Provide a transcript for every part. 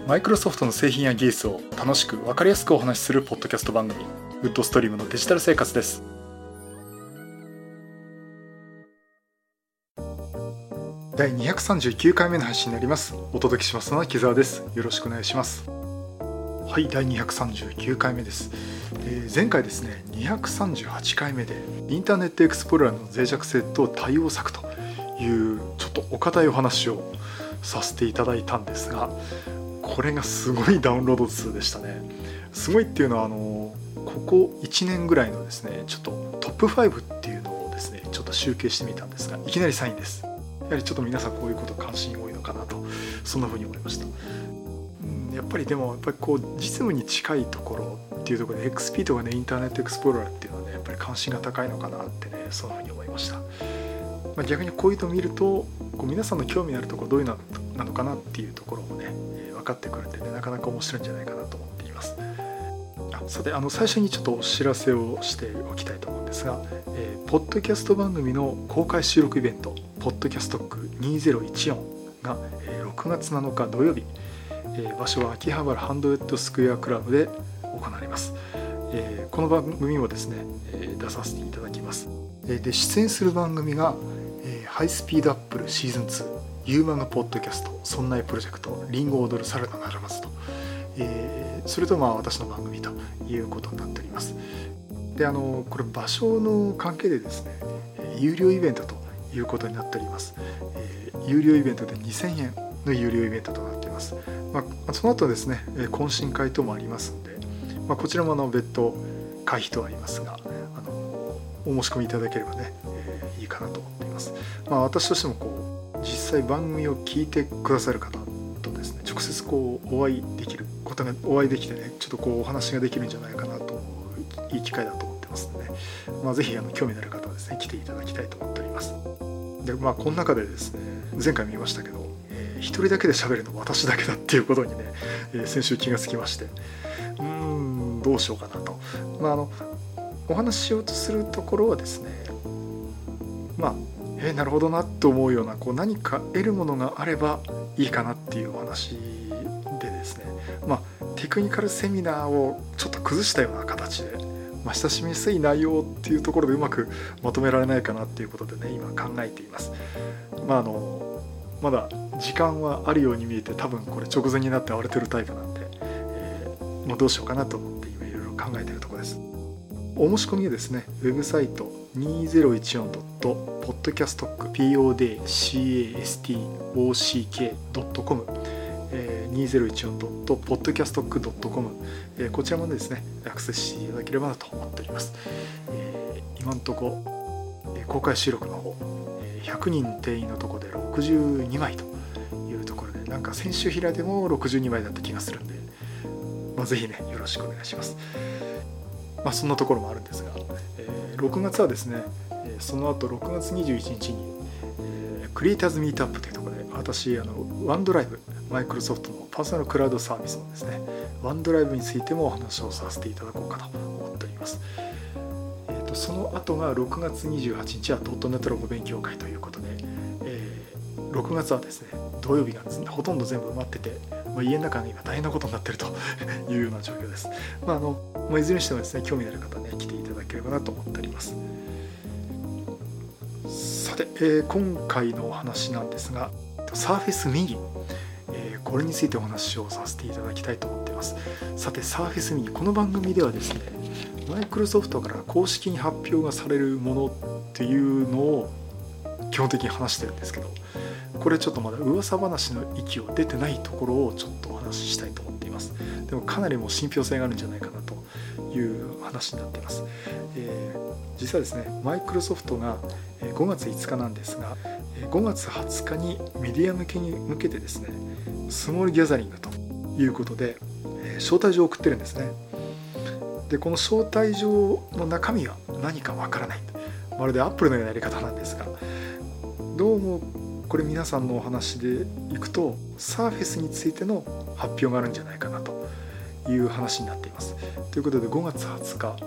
マイクロソフトの製品や技術を楽しく分かりやすくお話しするポッドキャスト番組、ウッドストリームのデジタル生活です。第239回目の配信になります。お届けしますのは木澤です。よろしくお願いします。はい、第239回目です。前回ですね、238回目でインターネットエクスプローラーの脆弱性と対応策というちょっとお堅いお話をさせていただいたんですが、これがすごいダウンロード数でしたね。すごいっていうのはここ1年ぐらいのですね、ちょっとトップ5っていうのをですねちょっと集計してみたんですが、いきなり3位です。やはりちょっと皆さんこういうこと関心多いのかなと、そんな風に思いました。やっぱりこう実務に近いところっていうところで XP とかね、インターネットエクスプローラーっていうのはね、やっぱり関心が高いのかなってね、そんな風に思いました。逆にこういうのを見ると皆さんの興味のあるところどういうのなのかなっていうところもね分かってくるんでね、なかなか面白いんじゃないかなと思っています。さて最初にちょっとお知らせをしておきたいと思うんですが、ポッドキャスト番組の公開収録イベントポッドキャストック2014が6月7日土曜日、場所は秋葉原ハンドウェットスクエアクラブで行われます。この番組もですね出させていただきます。で出演する番組がハイスピードアップルシーズン2、ユーマグポッドキャスト、そんなプロジェクト、リンゴ踊るサラダならまずと、それと私の番組ということになっております。でこれ場所の関係でですね、有料イベントということになっております。有料イベントで2000円の有料イベントとなっています。その後ですね懇親会等もありますので、こちらも別途会費とありますが、お申し込みいただければね、いいかなと思っています。私としても実際番組を聞いてくださる方とですね直接お会いできてね、ちょっとお話ができるんじゃないかなと思ういい機会だと思ってますので、ぜひ興味のある方はですね来ていただきたいと思っております。でこの中でですね、前回見ましたけど、一人だけで喋るの私だけだっていうことにね、先週気がつきまして、どうしようかなと、お話ししようとするところはですね、なるほどなと思うような何か得るものがあればいいかなっていうお話でですね、テクニカルセミナーをちょっと崩したような形で、親しみやすい内容っていうところでうまくまとめられないかなっていうことでね、今考えています。まだ時間はあるように見えて、多分これ直前になって慌れてるタイプなんで、もうどうしようかなと思って今いろいろ考えているところです。お申し込みはですね、ウェブサイト 2014.podcaststock.com、2014.podcaststock.com、こちらまでですねアクセスしていただければなと思っております。今のところ公開収録の方、100人定員のところで62枚というところで、先週平でも62枚だった気がするんで、ぜひねよろしくお願いします。そんなところもあるんですが、6月はですね、その後6月21日に、クリエイターズミートアップというところで、私ワンドライブ、マイクロソフトのパーソナルクラウドサービスのですねワンドライブについてもお話をさせていただこうかと思っております。その後が6月28日はドットネットラボ勉強会ということで、6月はですね土曜日がほとんど全部埋まってて、家の中が今大変なことになっているというような状況です。いずれにしてもですね、興味のある方ね来ていただければなと思っております。さて、今回のお話なんですが、Surface Mini、これについてお話をさせていただきたいと思っています。さて、Surface Mini、この番組ではですね、マイクロソフトから公式に発表がされるものっていうのを基本的に話してるんですけど、これちょっとまだ噂話の域を出てないところをちょっとお話ししたいと思っています。でもかなりもう信憑性があるんじゃないかなという話になっています。実はですね、マイクロソフトが5月5日なんですが、5月20日にメディア向けてですね、スモールギャザリングということで招待状を送ってるんですね。でこの招待状の中身は何かわからない、まるでアップルのようなやり方なんですが、どうもこれ皆さんのお話でいくと Surface についての発表があるんじゃないかなという話になっています。ということで5月20日、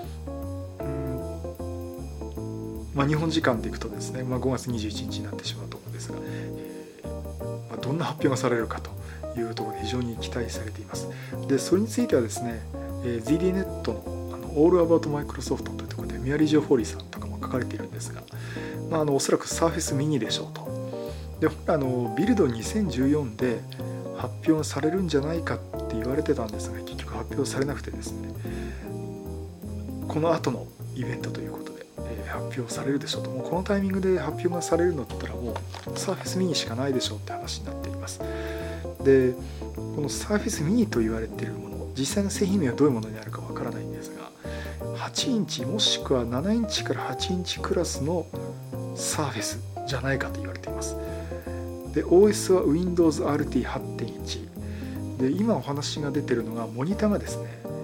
日本時間でいくとですね、5月21日になってしまうと思うんですが、どんな発表がされるかというところで非常に期待されています。でそれについてはですね、ZDNet のAll About Microsoft というところでミアリー・ジョ・フォーリーさんとかも書かれているんですが、おそらく Surface Mini でしょうと。でビルド2014で発表されるんじゃないかって言われてたんですが、結局発表されなくてですね、この後のイベントということで、発表されるでしょうと。もうこのタイミングで発表がされるのだったらもう Surface Mini しかないでしょうって話になっています。でこの Surface Mini と言われているもの、実際の製品名はどういうものになるかわからないんですが、8インチもしくは7インチから8インチクラスの Surface じゃないかと言われています。で OS は Windows RT8.1 で、今お話が出ているのがモニターがですね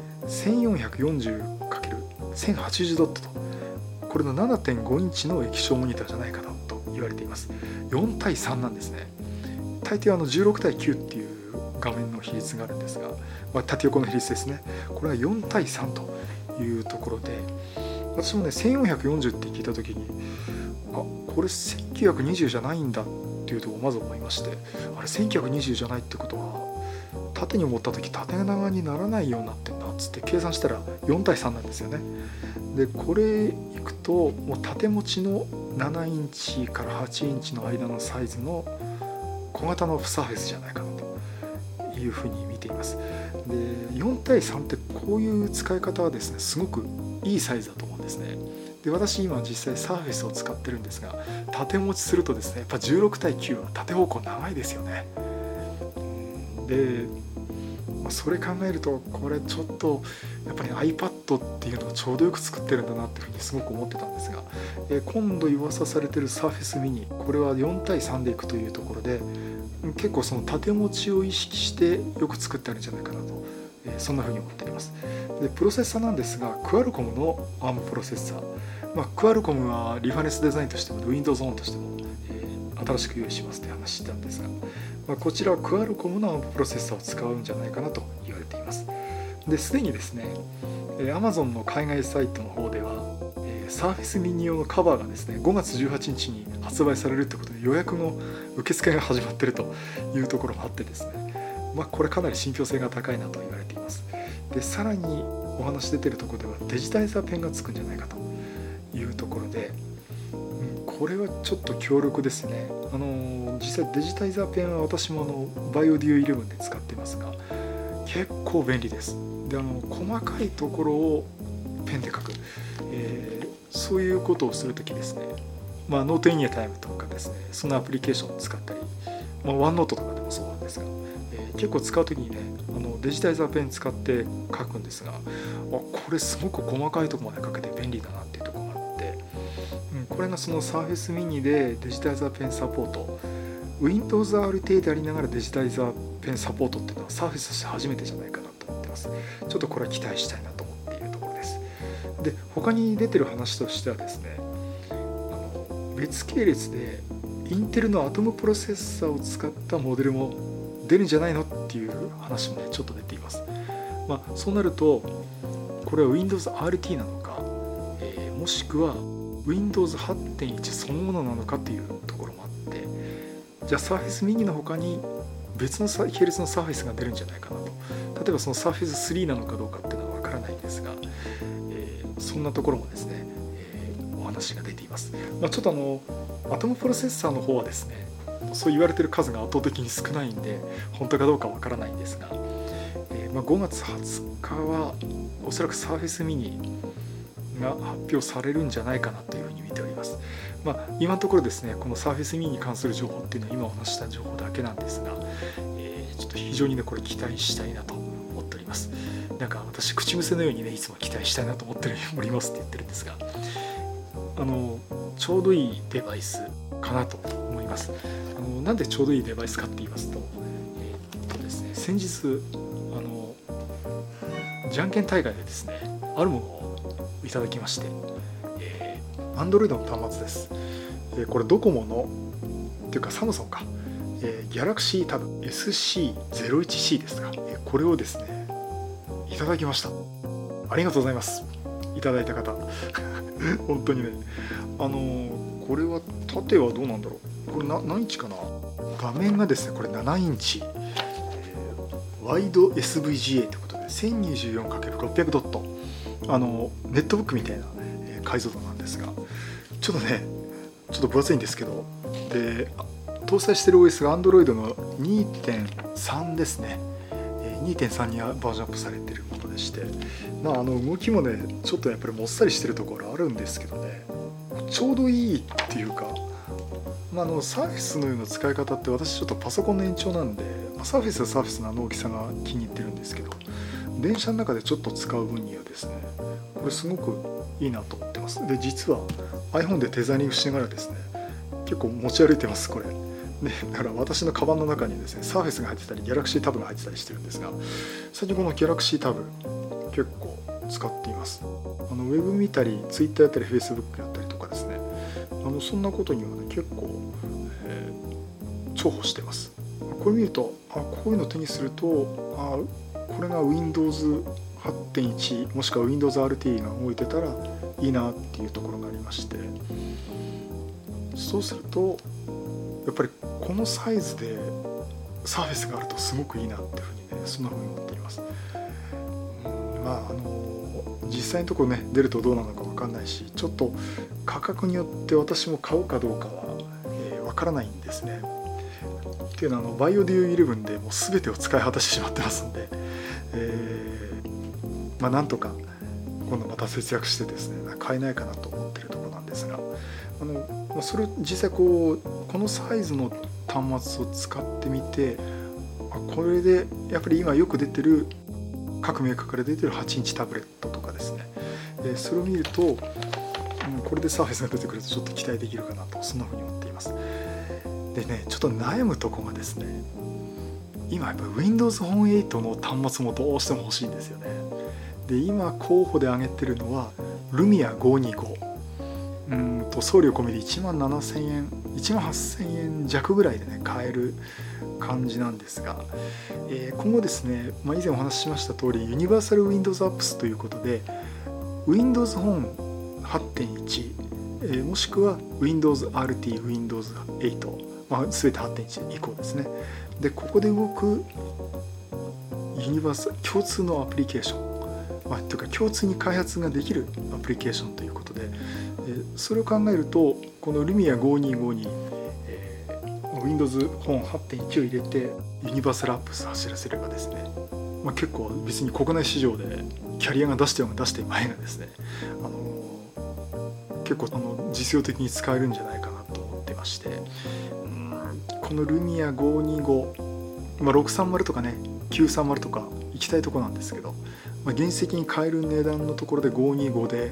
1440×1080 ドットと、これの 7.5 インチの液晶モニターじゃないかなと言われています。4対3なんですね。大抵16対9っていう画面の比率があるんですが、縦横の比率ですね。これが4対3というところで、私もね1440って聞いた時に、これ1920じゃないんだっていうところをまず思いまして、あれ1920じゃないってことは縦に持った時縦長にならないようになってんだっつって計算したら4対3なんですよね。でこれいくともう縦持ちの7インチから8インチの間のサイズの小型のサーフェスじゃないかなというふうに見ています。で4対3ってこういう使い方はですねすごくいいサイズだと思うんですね。で私今実際サーフェスを使ってるんですが、縦持ちするとですねやっぱ16対9は縦方向長いですよね。でそれ考えるとこれちょっとやっぱり iPad っていうのをちょうどよく作ってるんだなっていうふうにすごく思ってたんですが、今度噂されてる Surface Mini、 これは4対3でいくというところで結構その縦持ちを意識してよく作ってあるんじゃないかなと、そんなふうに思っております。でプロセッサーなんですがクアルコムの ARM プロセッサー、クアルコムはリファレンスデザインとしても Windows ON としても、新しく用意しますという話したんですが、こちらはクアルコムの ARM プロセッサーを使うんじゃないかなと言われています。ですでにですね Amazon の海外サイトの方ではSurface Mini 用のカバーがですね5月18日に発売されるということで予約の受付が始まっているというところもあってですね、これかなり信憑性が高いなと言われています。でさらにお話出ているところではデジタイザーペンがつくんじゃないかというところで、これはちょっと強力ですね。実際デジタイザーペンは私もバイオデュオ11で使っていますが結構便利です。で細かいところをペンで書く、そういうことをするときですね、ノートインエタイムとかですね、そのアプリケーションを使ったり、ワンノートとかでもそうなんですが、結構使うときにねデジタイザーペン使って書くんですが、これすごく細かいところまで書けて便利だなっていうところがあって、これがその Surface Mini でデジタイザーペンサポート、 Windows RT でありながらデジタイザーペンサポートっていうのは Surface として初めてじゃないかなと思ってます。ちょっとこれは期待したいなと思っているところです。で他に出てる話としてはですね、別系列でインテルのアトムプロセッサーを使ったモデルも出るんじゃないのっていう話もねちょっと出ています。そうなるとこれは Windows RT なのか、もしくは Windows 8.1 そのものなのかっていうところもあって、じゃあ Surface Mini の他に別の系列の Surface が出るんじゃないかなと。例えばその Surface 3なのかどうかっていうのは分からないんですが、そんなところもですね、お話が出ています。ちょっとアトムプロセッサーの方はですねそう言われてる数が圧倒的に少ないんで本当かどうかわからないんですが、5月20日はおそらく Surface Mini が発表されるんじゃないかなというふうに見ております。今のところですねこの Surface Mini に関する情報っていうのは今お話した情報だけなんですが、ちょっと非常にねこれ期待したいなと思っております。なんか私口癖のようにねいつも期待したいなと思っておりますって言ってるんですが、ちょうどいいデバイスかなと思います。なんでちょうどいいデバイスかって言いますと、ですね、先日じゃんけん大会でですねあるものをいただきまして、Android の端末です。これドコモのっていうかサムソンか、Galaxy Tab SC01C ですが、これをですねいただきました。ありがとうございます。いただいた方本当にねこれは縦はどうなんだろう、これ何インチかな。画面がですねこれ7インチ、 ワイド SVGA ということで 1024×600 ドット、ネットブックみたいな解像度なんですが、ちょっと分厚いんですけど、で搭載している OS が Android の 2.3 ですね。2.3 にバージョンアップされているものでして、動きもねちょっとやっぱりもっさりしてるところあるんですけどね、ちょうどいいっていうか、サーフェスのような使い方って私ちょっとパソコンの延長なんで、サーフェスはサーフェスの大きさが気に入ってるんですけど、電車の中でちょっと使う分にはですね、これすごくいいなと思ってます。で実は iPhone でテザリングしながらですね、結構持ち歩いてますこれ。でだから私のカバンの中にですね、サーフェスが入ってたりギャラクシータブが入ってたりしてるんですが、最近このギャラクシータブ結構使っています。ウェブ見たり Twitter やったり Facebook やったりとかですね、そんなことにはね結構、重宝してます。これ見るとこういうのを手にするとこれが Windows 8.1 もしくは Windows RT が動いてたらいいなっていうところがありまして、そうするとやっぱりこのサイズでサーフェスがあるとすごくいいなっていうふうにね、そんなふうに思っています。実際のところね出るとどうなのか分かんないし、ちょっと価格によって私も買うかどうかは分からないんですね。っていうのはBioDue11 でもう全てを使い果たしてしまってますんで、なんとか今度また節約してですね買えないかなと思ってるところなんですが、それ実際このサイズの端末を使ってみて、これでやっぱり今よく出てる各メーカーから出てる8インチタブレットとかですね、それを見ると、これでサーフェスが出てくるとちょっと期待できるかなと、そんなふうに思っています。でね、ちょっと悩むとこがですね、今やっぱり Windows Phone 8の端末もどうしても欲しいんですよね。で今候補で挙げてるのは Lumia 525、送料込みで17,000円18,000円弱ぐらいでね買える感じなんですが、今後ですね、以前お話ししました通りユニバーサル Windows Apps ということで Windows Phone 8.1、もしくは Windows RT、Windows 8、全て 8.1 以降ですね。でここで動くユニバーサル共通のアプリケーション、というか共通に開発ができるアプリケーションということで、それを考えるとこの Lumia 525に、Windows Phone 8.1 を入れてユニバーサルアップス走らせればですね、結構別に国内市場でキャリアが出してようが出していまいがですね、結構実用的に使えるんじゃないかなと思ってまして、この Lumia 525、630とかね930とか行きたいとこなんですけど、現実的に買える値段のところで525で、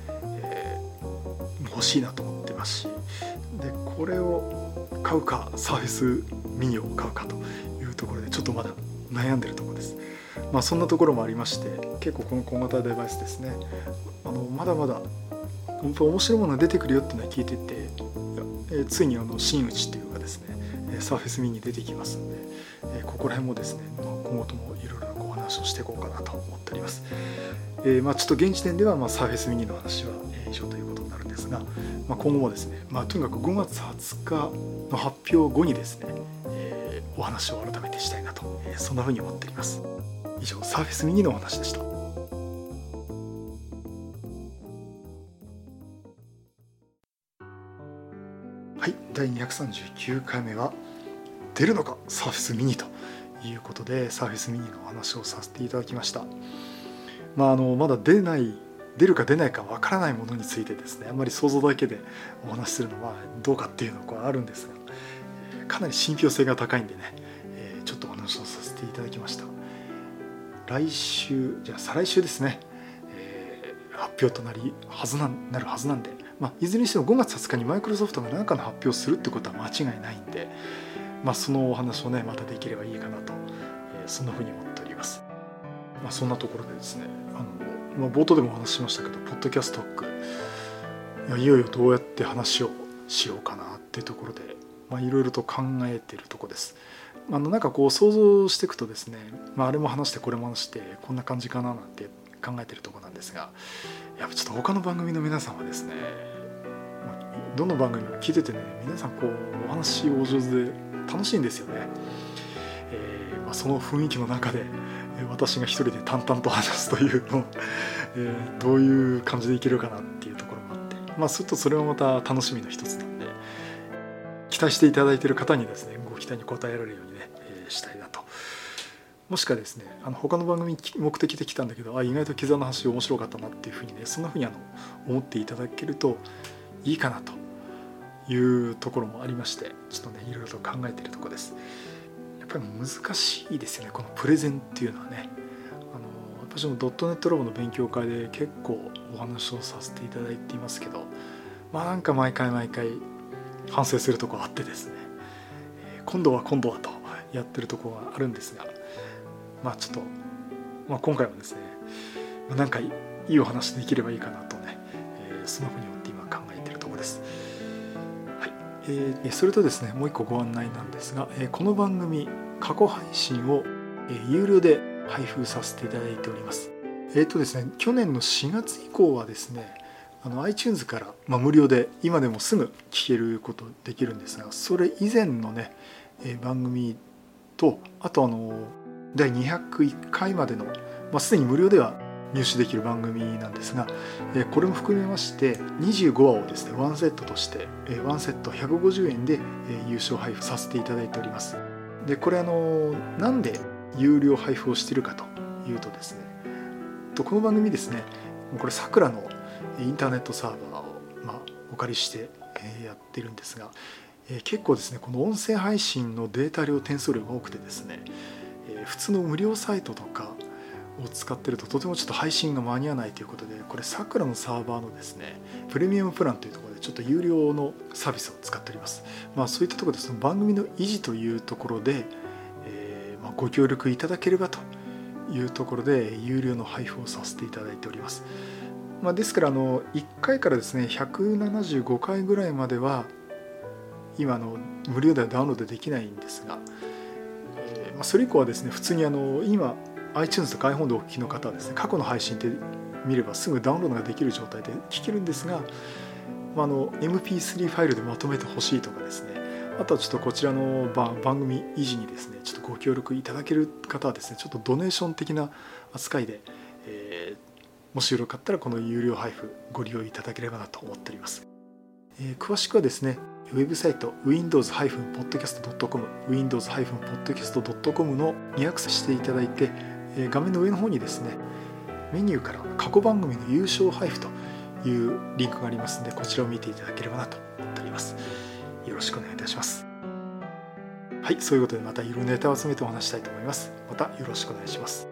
欲しいなと思ってますし、でこれを買うかサーフェスミニを買うかというところでちょっとまだ悩んでるところです。そんなところもありまして、結構この小型デバイスですね、まだまだ本当面白いものが出てくるよっていうのは聞いてて、ついに真打ちっていうかですねサーフェスミニ出てきますので、ここら辺もですね今後ともいろいろお話をしていこうかなと思っております。ちょっと現時点ではサーフェスミニの話は以上ということになるんですが、今後もですね、とにかく5月20日の発表後にですね、お話を改めてしたいなと、そんなふうに思っております。以上サーフェスミニのお話でした。はい、第239回目は出るのかサーフェスミニということで、サーフェスミニのお話をさせていただきました。まだ出るか出ないかわからないものについてですね、あんまり想像だけでお話しするのはどうかっていうのはあるんですが、かなり信憑性が高いんでね、ちょっとお話をさせていただきました。再来週ですね、発表となるはずなんで、いずれにしても5月20日にマイクロソフトが何かの発表をするってことは間違いないんで、そのお話をねまたできればいいかなと、そんなふうに思っております。そんなところでですね、冒頭でもお話ししましたけど、ポッドキャストックいよいよどうやって話をしようかなっていうところで、いろいろと考えているところです。なんかこう想像していくとですね、あれも話してこれも話してこんな感じかななんて考えているところなんですが、やっぱちょっと他の番組の皆さんはですね、どの番組も聞いててね、皆さんこうお話お上手で楽しいんですよね。 その雰囲気の中で私が一人で淡々と話すというのを、どういう感じでいけるかなっていうところもあって、するとそれもまた楽しみの一つなんで、期待していただいている方にですねご期待に応えられるようにね、したいなと。もしくはですね他の番組目的で来たんだけど意外とキザの話面白かったなっていうふうにね、そんなふうに思っていただけるといいかなというところもありまして、ちょっとねいろいろと考えているところです。やっぱり難しいですよね、このプレゼンっていうのはね。私もドットネットラボの勉強会で結構お話をさせていただいていますけど、なんか毎回反省するところあってですね、今度はとやってるところがあるんですが、ちょっと、今回はですねなんかいいお話できればいいかなとね、そのふうに思って今考えているところです。はい、それとですねもう一個ご案内なんですが、この番組過去配信を有料で配布させていただいております。ですね去年の4月以降はですねiTunes から、無料で今でもすぐ聞けることできるんですが、それ以前のね番組と、あと第201回までの、すでに無料では入手できる番組なんですが、これも含めまして25話をですねワンセットとしてワンセット150円で有償配布させていただいております。でこれなんで有料配布をしているかというとですね、この番組ですね、これさくらのインターネットサーバーをお借りしてやってるんですが、結構ですねこの音声配信のデータ量転送量が多くてですね、普通の無料サイトとかを使ってるととてもちょっと配信が間に合わないということで、これさくらのサーバーのですねプレミアムプランというところでちょっと有料のサービスを使っております。そういったところでその番組の維持というところで、ご協力いただければというところで有料の配布をさせていただいております。ですから1回からですね175回ぐらいまでは今無料ではダウンロードできないんですが、それ以降はですね普通に今 iTunes とか iPhone でお聞きの方はですね過去の配信って見ればすぐダウンロードができる状態で聞けるんですが、MP3 ファイルでまとめてほしいとかですね、あとはちょっとこちらの番組維持にですねちょっとご協力いただける方はですねちょっとドネーション的な扱いで、もしよかったらこの有料配布ご利用いただければなと思っております。詳しくはですねウェブサイト windows-podcast.com windows-podcast.com のにアクセスしていただいて、画面の上の方にですねメニューから過去番組の有償配布というリンクがありますので、こちらを見ていただければなと思っております。よろしくお願いいたします。はい、そういうことでまたいろんなネタを集めてお話したいと思います。またよろしくお願いします。